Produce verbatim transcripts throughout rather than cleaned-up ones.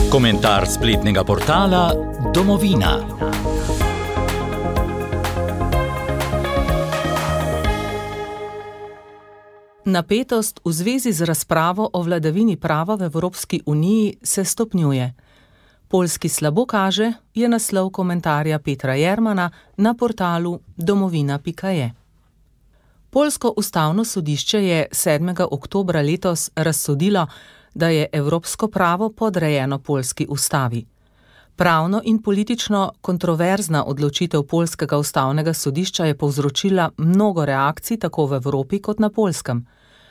Komentar spletnega portala Domovina. Napetost v zvezi z razpravo o vladavini prava v Evropski uniji se stopnjuje. Poljski slabo kaže, je naslov komentarja Petra Jermana na portalu domovina pika je. Poljsko ustavno sodišče je sedmega oktobra letos razsodilo, da je evropsko pravo podrejeno poljski ustavi. Pravno in politično kontroverzna odločitev poljskega ustavnega sodišča je povzročila mnogo reakcij tako v Evropi kot na Poljskem.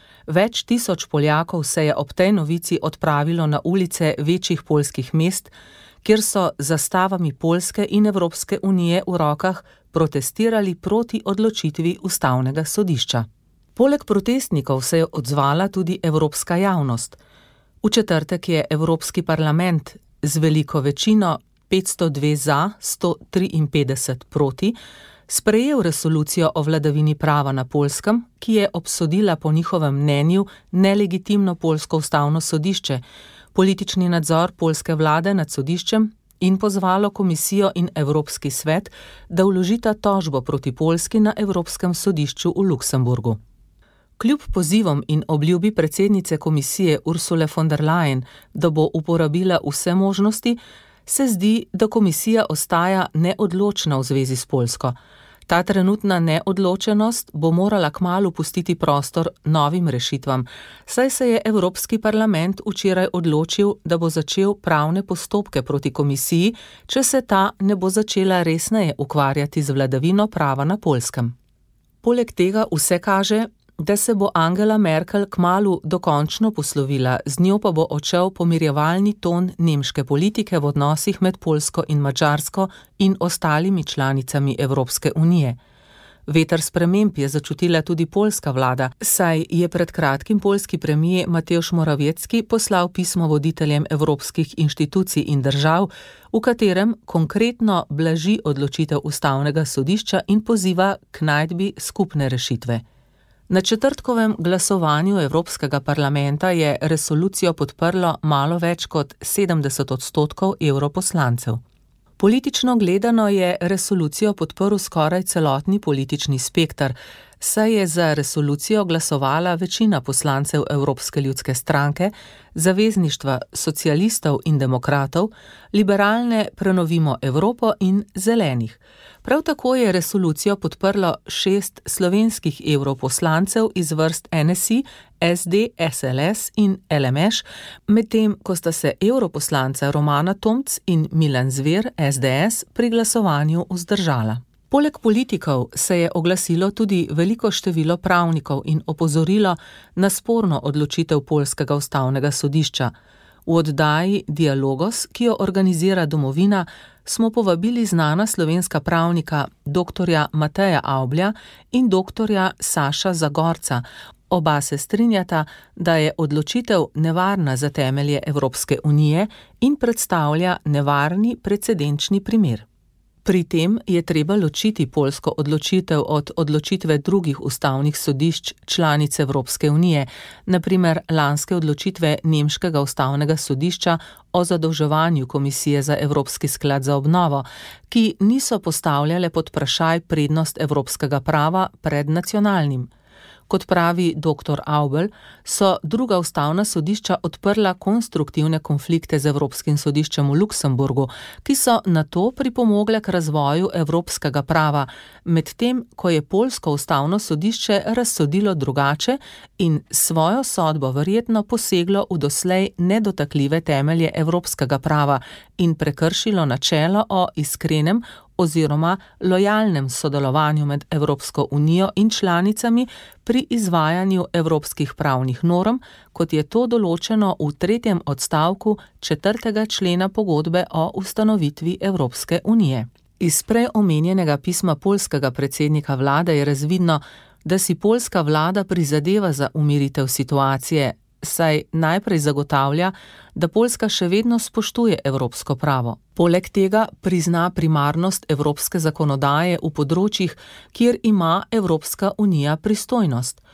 Več tisoč Poljakov se je ob tej novici odpravilo na ulice večjih poljskih mest, kjer so z zastavami Poljske in Evropske unije v rokah protestirali proti odločitvi ustavnega sodišča. Poleg protestnikov se je odzvala tudi evropska javnost. V četrtek je Evropski parlament z veliko večino petsto dve za, sto triinpetdeset proti sprejel resolucijo o vladavini prava na Poljskem, ki je obsodila po njihovem mnenju nelegitimno poljsko ustavno sodišče, politični nadzor poljske vlade nad sodiščem in pozvalo komisijo in Evropski svet, da vložita tožbo proti Poljski na Evropskem sodišču v Luksemburgu. Kljub pozivom in obljubi predsednice komisije Ursule von der Leyen, da bo uporabila vse možnosti, se zdi, da komisija ostaja neodločna v zvezi s Poljsko. Ta trenutna neodločenost bo morala kmalu pustiti prostor novim rešitvam, saj se je Evropski parlament včeraj odločil, da bo začel pravne postopke proti komisiji, če se ta ne bo začela resneje ukvarjati z vladavino prava na Poljskem. Poleg tega vse kaže, da se bo Angela Merkel kmalu dokončno poslovila, z njo pa bo odšel pomirjevalni ton nemške politike v odnosih med Poljsko in Madžarsko in ostalimi članicami Evropske unije. Veter sprememb je začutila tudi poljska vlada, saj je pred kratkim poljski premijer Mateusz Morawiecki poslal pismo voditeljem evropskih inštitucij in držav, v katerem konkretno blaži odločitev ustavnega sodišča in poziva k najdbi skupne rešitve. Na četrtkovem glasovanju Evropskega parlamenta je resolucijo podprlo malo več kot sedemdeset odstotkov evroposlancev. Politično gledano je resolucijo podprl skoraj celotni politični spekter, saj je za resolucijo glasovala večina poslancev Evropske ljudske stranke, Zavezništva socialistov in demokratov, liberalne Prenovimo Evropo in Zelenih. Prav tako je resolucijo podprlo šest slovenskih evroposlancev iz vrst N S I, S D, S L S in L M Š, medtem ko sta se evroposlanca Romana Tomc in Milan Zver, S D S, pri glasovanju vzdržala. Poleg politikov se je oglasilo tudi veliko število pravnikov in opozorilo na sporno odločitev poljskega ustavnega sodišča. V oddaji Dialogos, ki jo organizira Domovina, smo povabili znana slovenska pravnika doktorja Mateja Avblja in doktorja Saša Zagorca. Oba se strinjata, da je odločitev nevarna za temelje Evropske unije in predstavlja nevarni precedenčni primer. Pri tem je treba ločiti poljsko odločitev od odločitve drugih ustavnih sodišč članic Evropske unije, na primer lanske odločitve nemškega ustavnega sodišča o zadolževanju Komisije za Evropski sklad za obnovo, ki niso postavljale pod vprašaj prednost evropskega prava pred nacionalnim. Kot pravi doktor Avbel, so druga ustavna sodišča odprla konstruktivne konflikte z Evropskim sodiščem v Luksemburgu, ki so nato pripomogle k razvoju evropskega prava, medtem ko je poljsko ustavno sodišče razsodilo drugače in svojo sodbo verjetno poseglo v doslej nedotakljive temelje evropskega prava in prekršilo načelo o iskrenem oziroma lojalnem sodelovanju med Evropsko unijo in članicami pri izvajanju evropskih pravnih norm, kot je to določeno v tretjem odstavku četrtega člena pogodbe o ustanovitvi Evropske unije. Iz prej omenjenega pisma poljskega predsednika vlade je razvidno, da si poljska vlada prizadeva za umiritev situacije, saj najprej zagotavlja, da Poljska še vedno spoštuje evropsko pravo. Poleg tega prizna primarnost evropske zakonodaje v področjih, kjer ima Evropska unija pristojnost.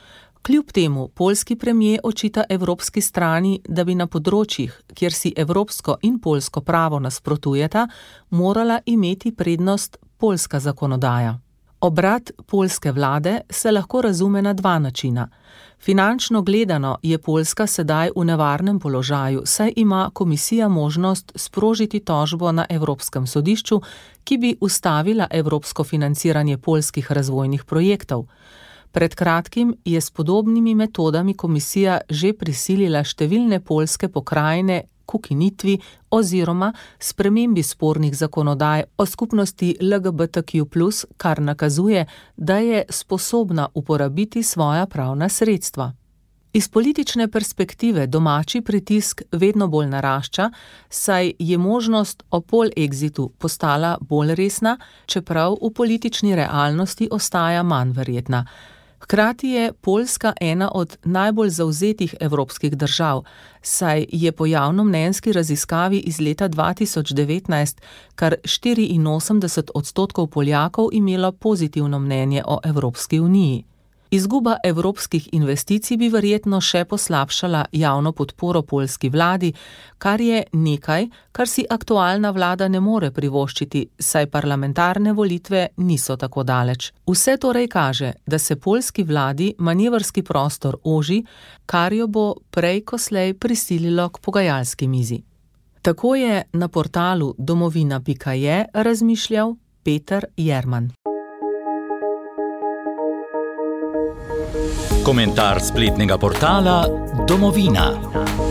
Kljub temu poljski premier očita evropski strani, da bi na področjih, kjer si evropsko in poljsko pravo nasprotujeta, morala imeti prednost poljska zakonodaja. Obrat poljske vlade se lahko razume na dva načina. Finančno gledano je Poljska sedaj v nevarnem položaju, saj ima komisija možnost sprožiti tožbo na Evropskem sodišču, ki bi ustavila evropsko financiranje poljskih razvojnih projektov. Pred kratkim je s podobnimi metodami komisija že prisilila številne poljske pokrajine k ukinitvi oziroma spremembi spornih zakonodaj o skupnosti L G B T Q plus, kar nakazuje, da je sposobna uporabiti svoja pravna sredstva. Iz politične perspektive domači pritisk vedno bolj narašča, saj je možnost o polexitu postala bolj resna, čeprav v politični realnosti ostaja manj verjetna. Hkrati je Poljska ena od najbolj zavzetih evropskih držav, saj je po javnomnenjski raziskavi iz leta dva tisoč devetnajst kar štiriinosemdeset odstotkov Poljakov imelo pozitivno mnenje o Evropski uniji. Izguba evropskih investicij bi verjetno še poslabšala javno podporo poljski vladi, kar je nekaj, kar si aktualna vlada ne more privoščiti, saj parlamentarne volitve niso tako daleč. Vse torej kaže, da se poljski vladi manevrski prostor oži, kar jo bo prej ko slej prisililo k pogajalski mizi. Tako je na portalu domovina pika je razmišljal Peter Jerman. Komentar spletnega portala Domovina.